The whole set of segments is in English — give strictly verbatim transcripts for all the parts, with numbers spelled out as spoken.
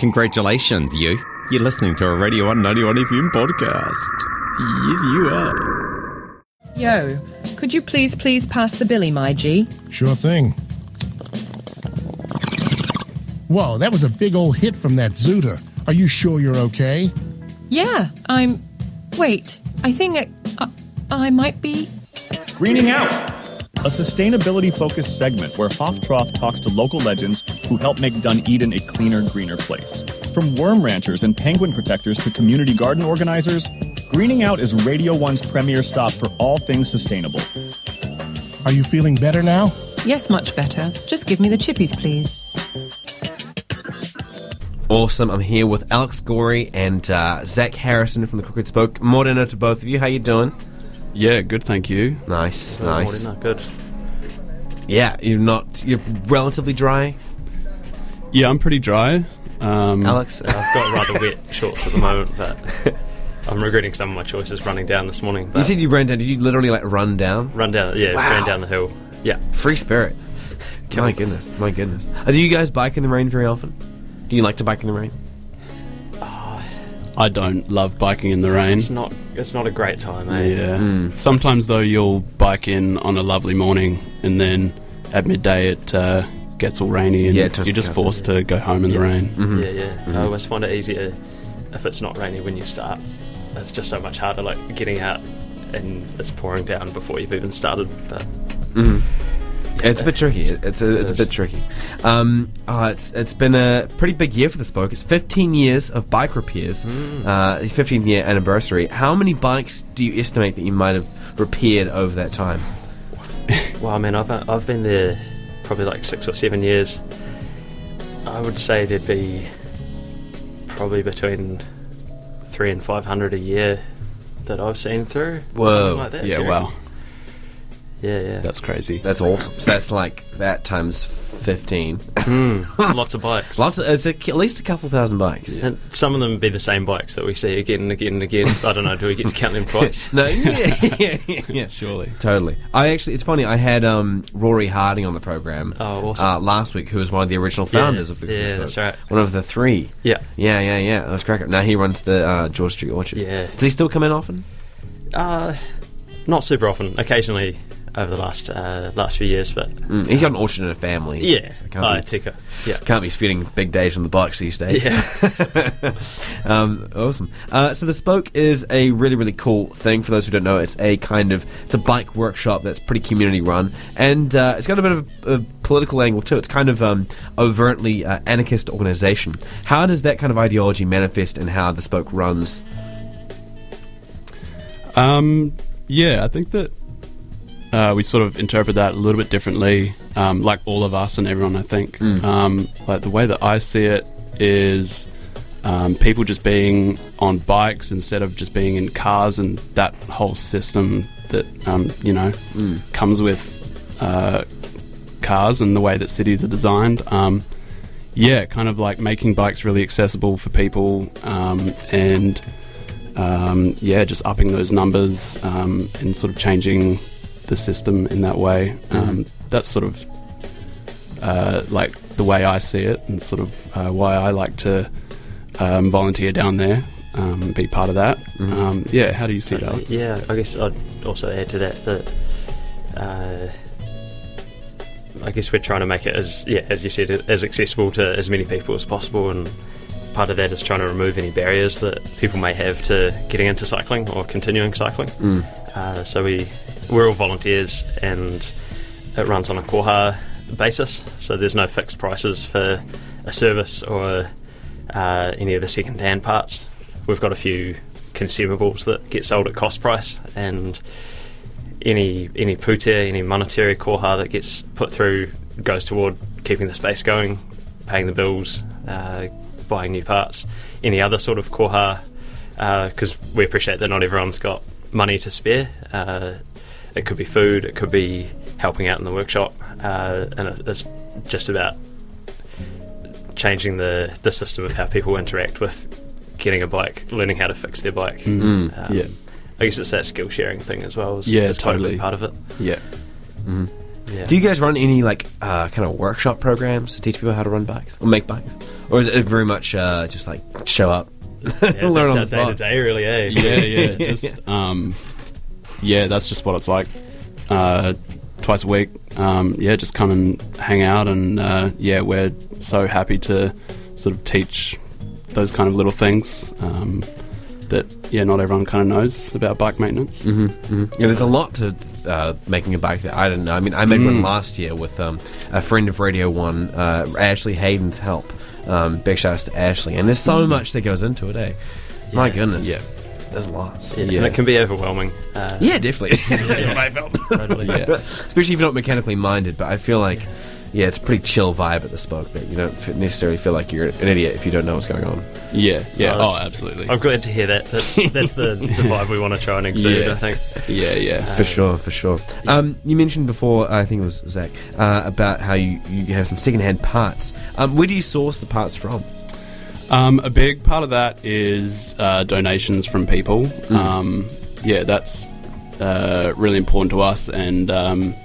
Congratulations, you. You're listening to a Radio one ninety-one F M podcast. Yes, you are. Yo, could you please, please pass the Billy, my G? Sure thing. Whoa, that was a big old hit from that Zooter. Are you sure you're okay? Yeah, I'm... Wait, I think I, uh, I might be... Greening Out, a sustainability-focused segment where Hoftroff talks to local legends who help make Dunedin a cleaner, greener place. From worm ranchers and penguin protectors to community garden organizers, Greening Out is Radio one's premier stop for all things sustainable. Are you feeling better now? Yes, much better. Just give me the chippies, please. Awesome. I'm here with Alex Gorey and uh, Zach Harrison from the Crooked Spoke. Morena to both of you. How you doing? Yeah, good, thank you. Nice, Good nice. morning, good. Yeah, you're not... You're relatively dry. Yeah, I'm pretty dry. Um, Alex? I've got rather wet shorts at the moment, but I'm regretting some of my choices running down this morning. But You said you ran down. Did you literally, like, run down? run down, yeah, Wow. ran down the hill. Yeah. Free spirit. My goodness, my goodness. Uh, do you guys bike in the rain very often? Do you like to bike in the rain? I don't love biking in the rain. It's not it's not a great time, eh? Yeah. Mm. Sometimes, though, you'll bike in on a lovely morning, and then at midday it uh, gets all rainy, and Yeah, it turns you're just to chaos, forced to go home in the Yeah. rain. Mm-hmm. Yeah, yeah. I always find it easier if it's not rainy when you start. It's just so much harder, like, getting out and it's pouring down before you've even started. But Mm-hmm. It's a bit tricky. It's- It's a, it's a it bit is. tricky. Um, oh, it's it's been a pretty big year for the Spoke. It's fifteen years of bike repairs. Uh, it's fifteenth year anniversary. How many bikes do you estimate that you might have repaired over that time? well, I mean, I've I've been there probably like six or seven years. I would say there'd be probably between three and five hundred a year that I've seen through. Whoa. Something like that. Yeah, do you wow. reckon? Yeah, yeah. That's crazy. That's awesome. So that's like that times fifteen. Mm, lots of bikes. Lots. Of, it's a, at least a couple thousand bikes. And some of them be the same bikes that we see again and again and again. I don't know, do we get to count them twice? No, yeah, yeah, yeah, yeah. Surely. Totally. I actually, it's funny. I had um, Rory Harding on the program Oh, awesome. uh, last week, who was one of the original founders Yeah, of the yeah, Spoke. that's right. One of the three. Yeah. Yeah, yeah, yeah. That was cracker. Now he runs the uh, George Street Orchard. Yeah. Does he still come in often? Uh, not super often. Occasionally over the last uh, last few years, but Mm, he's got an orchard and a family. yeah, So can't, uh, be, Tika. Yeah. can't be spending big days on the bikes these days. Yeah. um, awesome. Uh, so the Spoke is a really, really cool thing. For those who don't know, it's a kind of it's a bike workshop that's pretty community run, and uh, it's got a bit of a, a political angle too. It's kind of um, overtly uh, anarchist organisation. How does that kind of ideology manifest in how the Spoke runs? Um, yeah, I think that uh, we sort of interpret that a little bit differently, um, like all of us and everyone, I think. Mm. Um, like the way that I see it is um, people just being on bikes instead of just being in cars, and that whole system that, um, you know, Mm. comes with uh, cars and the way that cities are designed. Um, yeah, kind of like making bikes really accessible for people, um, and um, yeah, just upping those numbers um, and sort of changing the system in that way. Um, that's sort of uh, like the way I see it, and sort of uh, why I like to um, volunteer down there, um, be part of that. Um, yeah, how do you see it, Alex? Yeah, I guess I'd also add to that that uh, I guess we're trying to make it as yeah, as you said, as accessible to as many people as possible, and part of that is trying to remove any barriers that people may have to getting into cycling or continuing cycling. Mm. Uh, so we we're all volunteers, and it runs on a koha basis. So there's no fixed prices for a service or uh, any of the second-hand parts. We've got a few consumables that get sold at cost price, and any any pute, any monetary koha that gets put through goes toward keeping the space going, paying the bills, uh, buying new parts. Any other sort of koha, because uh, we appreciate that not everyone's got money to spare. Uh, it could be food, it could be helping out in the workshop, uh, and it's, it's just about changing the, the system of how people interact with getting a bike, learning how to fix their bike. Mm. Um, Yeah. I guess it's that skill sharing thing as well. Is, Yeah, is totally totally. part of it. Yeah. Mm-hmm. Yeah. Do you guys run any like uh, kind of workshop programs to teach people how to run bikes or make bikes, or is it very much uh, just like show up, Yeah, learn on the that's our day to spot? day, really. Eh? Yeah, yeah, just, um, yeah. That's just what it's like. Uh, twice a week. Um, yeah, just come and hang out, and uh, yeah, we're so happy to sort of teach those kind of little things um, that yeah, not everyone kind of knows about bike maintenance. Mm-hmm, mm-hmm. Yeah, there's a lot to uh, making a bike that I didn't know. I mean, I made one last year with um, a friend of Radio One, uh, Ashley Hayden's help. Um, big shout outs to Ashley, and there's so much that goes into it. Eh? My Yeah. goodness, Yeah. there's lots. Yeah, Yeah. and it can be overwhelming. Uh, Yeah, definitely. That's what I felt. totally. Yeah. Especially if you're not mechanically minded, but I feel like, yeah, it's a pretty chill vibe at the Spoke that you don't f- necessarily feel like you're an idiot if you don't know what's going on. Yeah, yeah. Oh, Oh, that's- absolutely. I'm glad to hear that. That's, that's the, the vibe we want to try and exude, Yeah. I think. Yeah, yeah. For sure, for sure. Um, you mentioned before, I think it was Zach, uh, about how you, you have some second-hand parts. Um, where do you source the parts from? Um, a big part of that is uh, donations from people. Um, yeah, that's uh, really important to us, and um,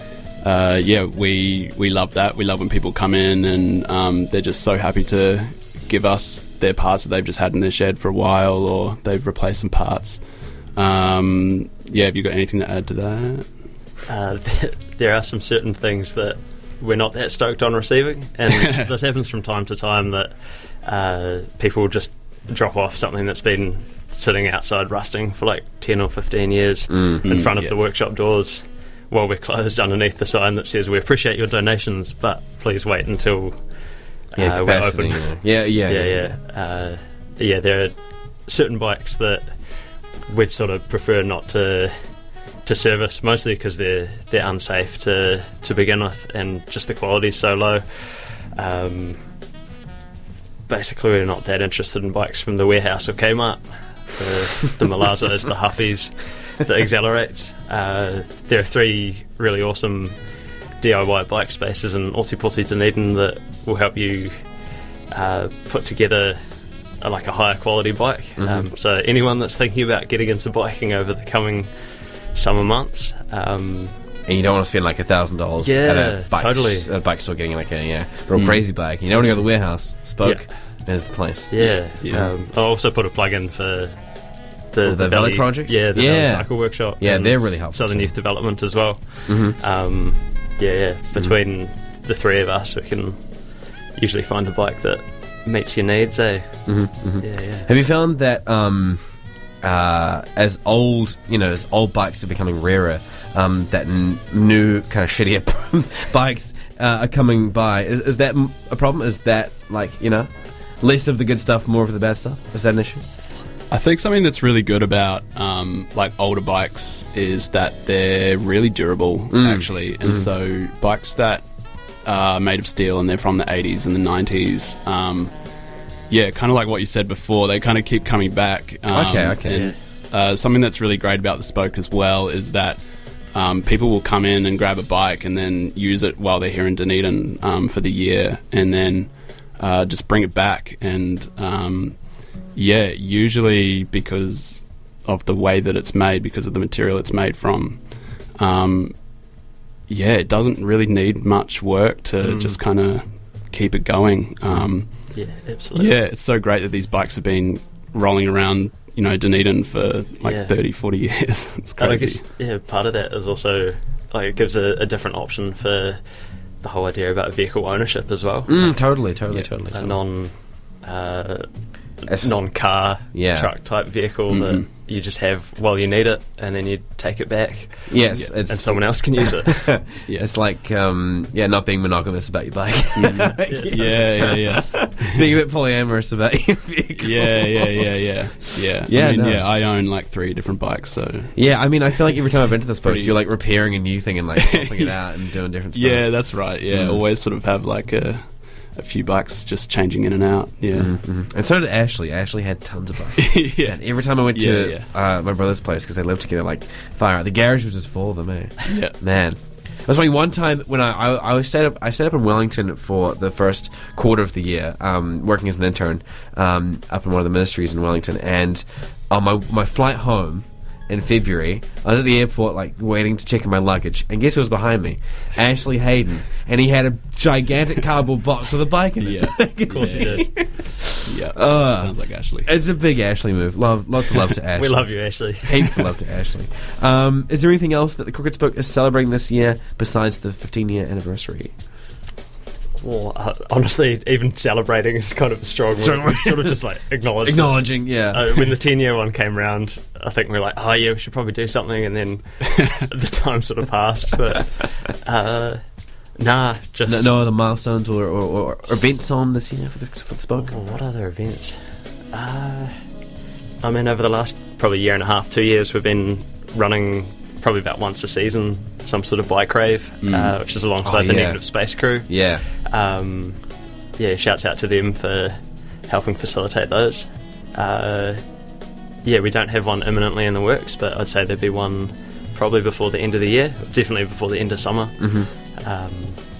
uh, yeah, we we love that. We love when people come in and um, they're just so happy to give us their parts that they've just had in their shed for a while, or they've replaced some parts. Um, yeah, have you got anything to add to that? Uh, there are some certain things that we're not that stoked on receiving, and this happens from time to time that uh, people just drop off something that's been sitting outside rusting for like ten or fifteen years in front of yeah. the workshop doors while we're closed, underneath the sign that says we appreciate your donations, but please wait until Yeah, uh, we're capacity, open. yeah. Yeah, yeah, yeah, yeah. Uh, yeah, there are certain bikes that we'd sort of prefer not to to service, mostly because they're they're unsafe to to begin with, and just the quality's so low. Um, basically, we're not that interested in bikes from the warehouse or Kmart. The, the Malazos, the Huffies, the Accelerates. Uh, there are three really awesome D I Y bike spaces in Ōtepoti, Dunedin that will help you uh, put together a, like a higher quality bike. Mm-hmm. Um, so anyone that's thinking about getting into biking over the coming summer months, um, And you don't want to spend like a thousand dollars Yeah, at a bike, totally. at a bike store getting like a yeah, real crazy bike. You don't want to go to the warehouse. Spoke Yeah. is the place. yeah, Yeah. Um, I'll also put a plug in for the, Oh, the Valley Project? Yeah, the Yeah. Valley Cycle Workshop. Yeah, and they're really helpful Southern too. Youth Development as well. Mm-hmm. Um, yeah, yeah. Between the three of us, we can usually find a bike that meets your needs. Eh? Mm-hmm, mm-hmm. Yeah, yeah. Have you found that um, uh, as old, you know, as old bikes are becoming rarer, um, that n- new kind of shittier bikes uh, are coming by? Is, is that m- a problem? Is that like, you know, less of the good stuff, more of the bad stuff? Is that an issue? I think something that's really good about um, like older bikes is that they're really durable, actually, and so bikes that are made of steel and they're from the eighties and the nineties. Um, yeah, kind of like what you said before, they kind of keep coming back. Um, Okay, okay. And, uh, something that's really great about the Spoke as well is that um, people will come in and grab a bike and then use it while they're here in Dunedin um, for the year, and then uh, just bring it back. And um, yeah, usually because of the way that it's made, because of the material it's made from, um, yeah, it doesn't really need much work to just kind of keep it going. Um, Yeah, absolutely. yeah, it's so great that these bikes have been rolling around, you know, Dunedin for like Yeah. thirty, forty years. It's And I crazy. guess, yeah, part of that is also, like, it gives a, a different option for the whole idea about vehicle ownership as well. Mm, totally, totally, Yeah. totally. A totally. non, uh, It's- non-car Yeah. truck type vehicle that you just have while you need it, and then you take it back, Yes, Yeah. it's and someone else can use it. Yeah. it's like um, yeah, not being monogamous about your bike. yeah, yeah, yeah. Being a bit polyamorous about your vehicle. Yeah, yeah, yeah, yeah, yeah. Yeah, I mean, no. yeah, I own like three different bikes, so Yeah, I mean, I feel like every time I've been to this book, Pretty- you're like repairing a new thing and like popping it out and doing different stuff. yeah, that's right. Yeah, Mm. always sort of have like a a few bikes just changing in and out. Yeah, Mhm. And so did Ashley. Ashley had tons of bikes. yeah, And every time I went to Yeah, Uh, my brother's place, because they lived together, like, far out, the garage was just full of them, eh? yeah. Man. I was wondering one time when I, I, I was stayed up I stayed up in Wellington for the first quarter of the year, um, working as an intern um, up in one of the ministries in Wellington, and on my my flight home, in February. I was at the airport, like, waiting to check in my luggage, and guess who was behind me? Ashley Hayden. And he had a gigantic cardboard box with a bike in it. Yeah. Of course you did. Yeah, Uh, sounds like Ashley. It's a big Ashley move. Love, lots of love to Ashley. We love you, Ashley. Heaps of love to Ashley. Um, is there anything else that the Crooked Spoke is celebrating this year besides the fifteen-year anniversary? Well, uh, honestly, even celebrating is kind of a strong Strong word. word. We sort of just like acknowledge. it. Acknowledging, yeah. Uh, when the ten-year one came round, I think we were like, oh yeah, we should probably do something, and then the time sort of passed. But uh, nah, just no, no other milestones or, or, or events on this year for the, for the Spoke? Oh, what other events? Uh, I mean, over the last probably year and a half, two years, we've been running probably about once a season some sort of bike rave, Mm. uh, which is alongside Oh, the yeah. Negative Space crew. Yeah. Um, yeah, shouts out to them for helping facilitate those. Uh, yeah, we don't have one imminently in the works, but I'd say there'd be one probably before the end of the year, definitely before the end of summer. Mm-hmm. Um,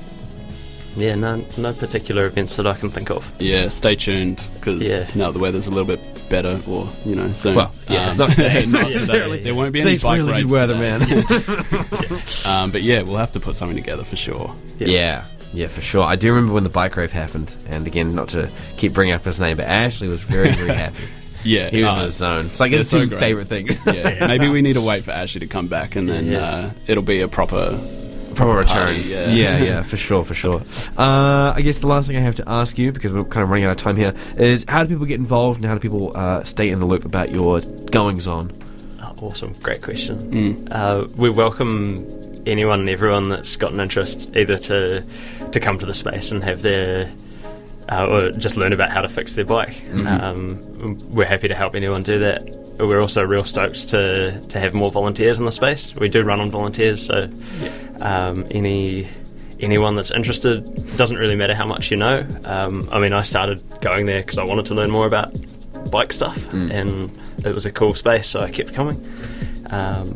yeah, no, no particular events that I can think of. Yeah, stay tuned because Yeah. now the weather's a little bit better, or you know, soon. Well, yeah, Um, not today. not Yeah, today. yeah. There won't be any Today's bike really raves good weather, today. man. um, but yeah, we'll have to put something together for sure. Yeah. Yeah, yeah, for sure. I do remember when the bike rave happened, and again, not to keep bringing up his name, but Ashley was very, very happy. Yeah, He was uh, in his zone. It's like his it's so two great. favourite things. yeah. Maybe we need to wait for Ashley to come back, and then Yeah. uh, it'll be a proper. Proper return. Party, yeah. yeah, yeah, for sure, for sure. Uh, I guess the last thing I have to ask you, because we're kind of running out of time here, is how do people get involved and how do people uh, stay in the loop about your goings on? Oh, awesome, great question. Mm. Uh, we welcome anyone and everyone that's got an interest either to to come to the space and have their uh, or just learn about how to fix their bike. Mm-hmm. Um, we're happy to help anyone do that. We're also real stoked to to have more volunteers in the space. We do run on volunteers, so um, any anyone that's interested, doesn't really matter how much you know. Um, I mean, I started going there because I wanted to learn more about bike stuff, Mm. and it was a cool space, so I kept coming. Um,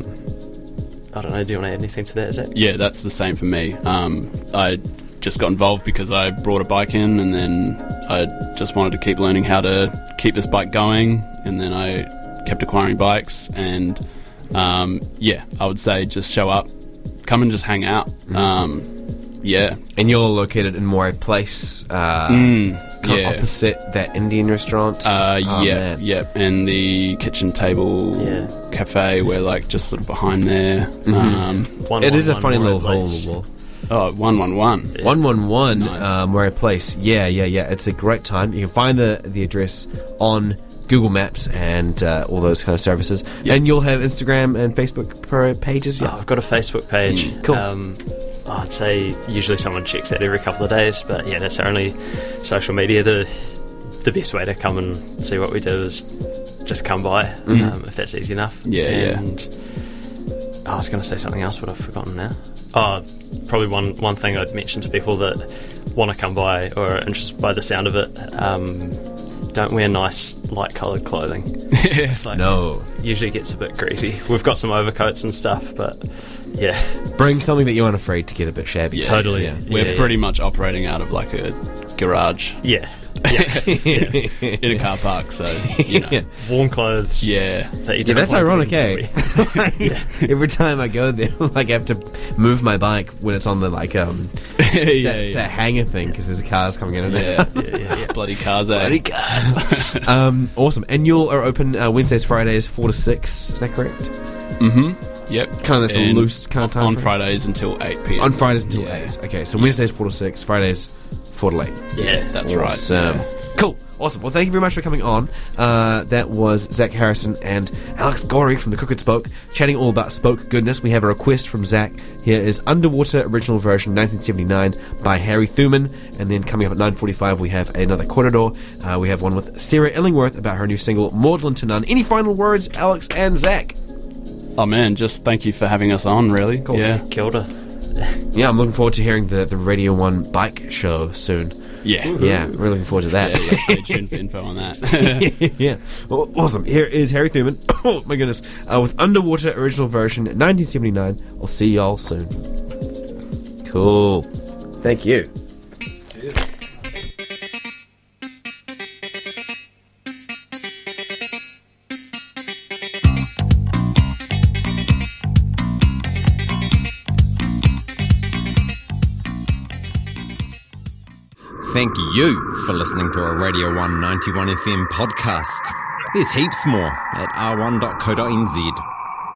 I don't know, do you want to add anything to that, Zach? Yeah, that's the same for me. Um, I just got involved because I brought a bike in, and then I just wanted to keep learning how to keep this bike going, and then I kept acquiring bikes, and um, yeah, I would say just show up, come and just hang out. Mm-hmm. Um, yeah. And you're located in Moray Place, uh, Mm, kind yeah. of opposite that Indian restaurant. Uh, Oh, yeah, man. yeah, and the kitchen table Yeah. cafe, we're like just sort of behind there. Um, One, It one, is a one, funny Moray little hole in Place. the wall. oh, one one one. one one one Nice. uh, Moray Place. Yeah, yeah, yeah. It's a great time. You can find the the address on Google Maps and uh, all those kind of services. Yeah. And you'll have Instagram and Facebook pro- pages. Oh, Yeah. I've got a Facebook page. Mm, cool. Um, I'd say usually someone checks that every couple of days, but yeah, that's our only social media. The the best way to come and see what we do is just come by, um, if that's easy enough. Yeah, yeah. and I was going to say something else, but I've forgotten now. Oh, probably one one thing I'd mention to people that want to come by or are interested by the sound of it. Um, don't wear nice light coloured clothing. It's like, No. usually gets a bit greasy. We've got some overcoats and stuff, but yeah. Bring something that you aren't afraid to get a bit shabby. Yeah, Totally. Yeah. We're Yeah, pretty much operating out of like a garage Yeah. Yeah. yeah. in a car park, so you know. Yeah. Warm clothes. Yeah. That you Yeah, don't that's want ironic, to eh? Every time I go there, like I have to move my bike when it's on the like um yeah, that, yeah. that hanger thing because there's cars coming in and yeah. there. yeah, yeah, yeah. Bloody cars, eh? Bloody God. um, awesome. And you are open uh, Wednesdays, Fridays, four to six. Is that correct? Mm-hmm. Yep. Kind of this And loose kind of time. on frame? Fridays until eight p.m. On Fridays until Yeah. eight. Okay, so Wednesdays four to six, Fridays four to eight. Yeah, that's right. Awesome. Yeah. Cool. Awesome. Well, thank you very much for coming on. Uh, that was Zach Harrison and Alex Gorey from the Crooked Spoke chatting all about Spoke goodness. We have a request from Zach. Here is Underwater original version nineteen seventy-nine by Harry Thuman. And then coming up at nine forty-five, we have another Corridor. Uh, we have one with Sarah Illingworth about her new single, Maudlin to None. Any final words, Alex and Zach? Oh man, just thank you for having us on. Really. Cool. Yeah. Kia ora. Yeah, I'm looking forward to hearing the, the Radio one bike show soon. Yeah. Yeah, really looking forward to Yeah, that. yeah, stay tuned for info on that. yeah. Well, awesome. Here is Harry Thuman. Oh, my goodness. Uh, with Underwater original version nineteen seventy-nine. I'll see y'all soon. Cool. Thank you. thank you for listening to a Radio one ninety-one F M podcast. There's heaps more at r one dot co dot n z.